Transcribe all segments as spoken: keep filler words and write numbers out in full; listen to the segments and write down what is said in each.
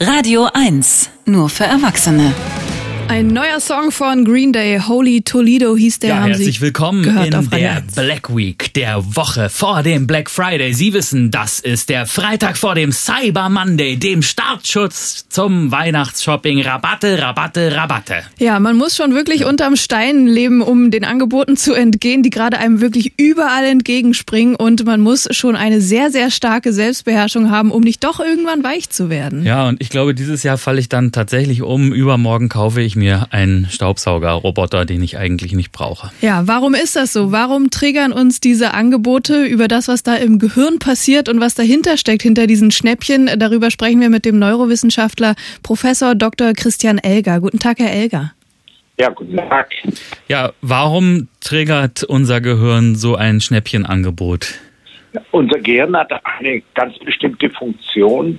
Radio eins, nur für Erwachsene. Ein neuer Song von Green Day, Holy Toledo hieß der. Ja, haben herzlich Sie willkommen gehört in der eins. Black Week, der Woche vor dem Black Friday. Sie wissen, das ist der Freitag vor dem Cyber Monday, dem Startschutz zum Weihnachtsshopping. Rabatte, Rabatte, Rabatte. Ja, man muss schon wirklich unterm Stein leben, um den Angeboten zu entgehen, die gerade einem wirklich überall entgegenspringen. Und man muss schon eine sehr, sehr starke Selbstbeherrschung haben, um nicht doch irgendwann weich zu werden. Ja, und ich glaube, dieses Jahr falle ich dann tatsächlich um. Übermorgen kaufe ich mir einen Staubsaugerroboter, den ich eigentlich nicht brauche. Ja, warum ist das so? Warum triggern uns diese Angebote über das, was da im Gehirn passiert und was dahinter steckt, hinter diesen Schnäppchen? Darüber sprechen wir mit dem Neurowissenschaftler Professor Doktor Christian Elger. Guten Tag, Herr Elger. Ja, guten Tag. Ja, warum triggert unser Gehirn so ein Schnäppchenangebot? Unser Gehirn hat eine ganz bestimmte Funktion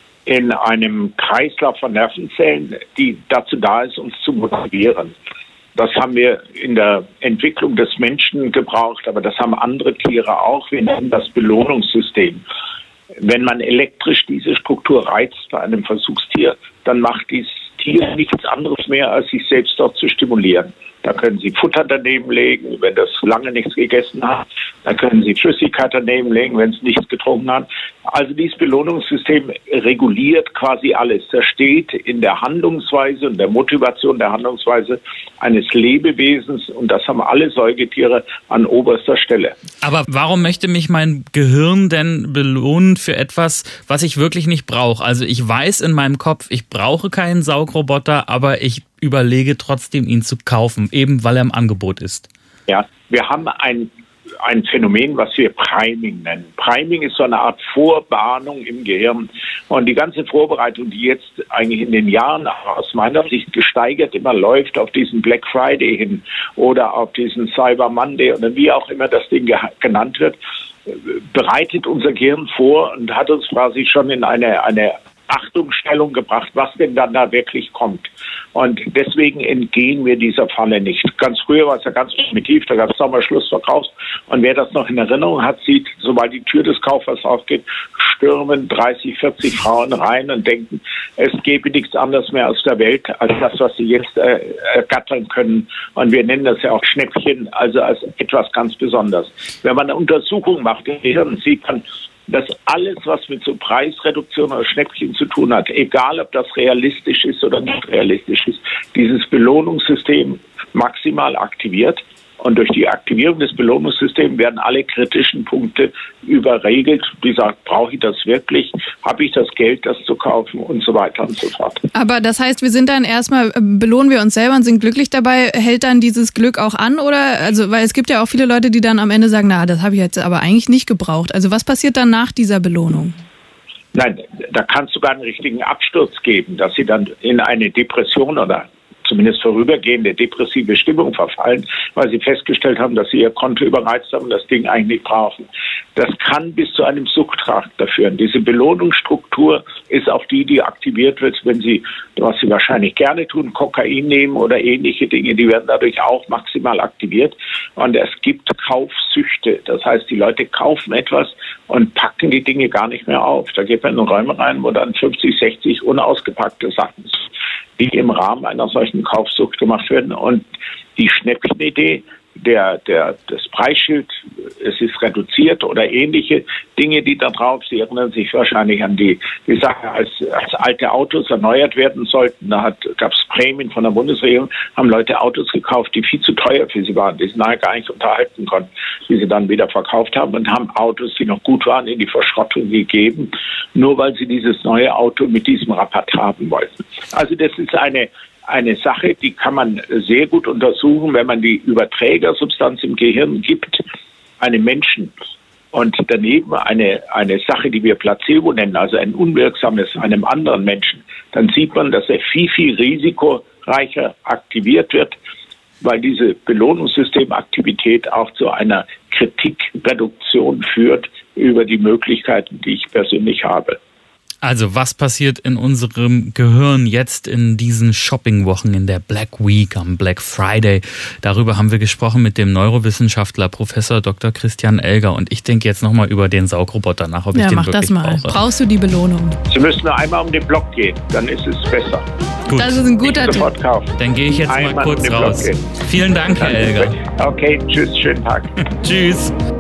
in einem Kreislauf von Nervenzellen, die dazu da ist, uns zu motivieren. Das haben wir in der Entwicklung des Menschen gebraucht, aber das haben andere Tiere auch. Wir nennen das Belohnungssystem. Wenn man elektrisch diese Struktur reizt bei einem Versuchstier, dann macht dieses Tier nichts anderes mehr, als sich selbst dort zu stimulieren. Da können Sie Futter daneben legen, wenn das lange nichts gegessen hat. Da können Sie Flüssigkeit daneben legen, wenn es nichts getrunken hat. Also dieses Belohnungssystem reguliert quasi alles. Das steht in der Handlungsweise und der Motivation der Handlungsweise eines Lebewesens. Und das haben alle Säugetiere an oberster Stelle. Aber warum möchte mich mein Gehirn denn belohnen für etwas, was ich wirklich nicht brauche? Also ich weiß in meinem Kopf, ich brauche keinen Saugroboter, aber ich überlege trotzdem, ihn zu kaufen, eben weil er im Angebot ist. Ja, wir haben ein, ein Phänomen, was wir Priming nennen. Priming ist so eine Art Vorwarnung im Gehirn. Und die ganze Vorbereitung, die jetzt eigentlich in den Jahren aus meiner Sicht gesteigert immer läuft auf diesen Black Friday hin oder auf diesen Cyber Monday oder wie auch immer das Ding ge- genannt wird, bereitet unser Gehirn vor und hat uns quasi schon in eine, eine Achtungsstellung gebracht, was denn dann da wirklich kommt. Und deswegen entgehen wir dieser Falle nicht. Ganz früher war es ja ganz primitiv, da gab es Sommerschlussverkaufs. Und wer das noch in Erinnerung hat, sieht, sobald die Tür des Kaufers aufgeht, stürmen dreißig, vierzig Frauen rein und denken, es gäbe nichts anderes mehr aus der Welt als das, was sie jetzt äh, ergattern können. Und wir nennen das ja auch Schnäppchen, also als etwas ganz Besonderes. Wenn man eine Untersuchung macht im Gehirn, sieht man, dass alles, was mit so Preisreduktion oder Schnäppchen zu tun hat, egal ob das realistisch ist oder nicht realistisch ist, dieses Belohnungssystem maximal aktiviert. Und durch die Aktivierung des Belohnungssystems werden alle kritischen Punkte überregelt. Wie gesagt, brauche ich das wirklich? Habe ich das Geld, das zu kaufen? Und so weiter und so fort. Aber das heißt, wir sind dann erstmal, belohnen wir uns selber und sind glücklich dabei. Hält dann dieses Glück auch an? Oder, also, weil es gibt ja auch viele Leute, die dann am Ende sagen, na, das habe ich jetzt aber eigentlich nicht gebraucht. Also was passiert dann nach dieser Belohnung? Nein, da kann es sogar einen richtigen Absturz geben, dass sie dann in eine Depression oder zumindest vorübergehende depressive Stimmung verfallen, weil sie festgestellt haben, dass sie ihr Konto überreizt haben und das Ding eigentlich nicht brauchen. Das kann bis zu einem Suchtcharakter führen. Diese Belohnungsstruktur ist auch die, die aktiviert wird, wenn sie, was sie wahrscheinlich gerne tun, Kokain nehmen oder ähnliche Dinge, die werden dadurch auch maximal aktiviert. Und es gibt Kaufsüchte. Das heißt, die Leute kaufen etwas und packen die Dinge gar nicht mehr auf. Da geht man in Räume rein, wo dann fünfzig, sechzig unausgepackte Sachen sind, die im Rahmen einer solchen Kaufsucht gemacht werden. Und die Schnäppchenidee, der, der, das Preisschild, es ist reduziert oder ähnliche Dinge, die da drauf, Sie erinnern sich wahrscheinlich an die, die Sache, als, als alte Autos erneuert werden sollten. Da gab es Prämien von der Bundesregierung, haben Leute Autos gekauft, die viel zu teuer für sie waren, die sie nachher gar nicht unterhalten konnten, die sie dann wieder verkauft haben und haben Autos, die noch gut waren, in die Verschrottung gegeben, nur weil sie dieses neue Auto mit diesem Rabatt haben wollten. Also das ist eine Eine Sache, die kann man sehr gut untersuchen, wenn man die Überträgersubstanz im Gehirn gibt, einem Menschen, und daneben eine, eine Sache, die wir Placebo nennen, also ein unwirksames einem anderen Menschen, dann sieht man, dass er viel, viel risikoreicher aktiviert wird, weil diese Belohnungssystemaktivität auch zu einer Kritikreduktion führt über die Möglichkeiten, die ich persönlich habe. Also was passiert in unserem Gehirn jetzt in diesen Shoppingwochen, in der Black Week, am Black Friday? Darüber haben wir gesprochen mit dem Neurowissenschaftler Professor Doktor Christian Elger. Und ich denke jetzt nochmal über den Saugroboter nach, ob ja, ich den mach wirklich das mal. brauche. Brauchst du die Belohnung? Sie müssen nur einmal um den Block gehen, dann ist es besser. Gut. Das ist ein guter Nicht Tipp. sofort kaufen. Dann gehe ich jetzt Einmal mal kurz um den raus. Block gehen. Vielen Dank, Herr Elger. Okay, tschüss, schönen Tag. Tschüss.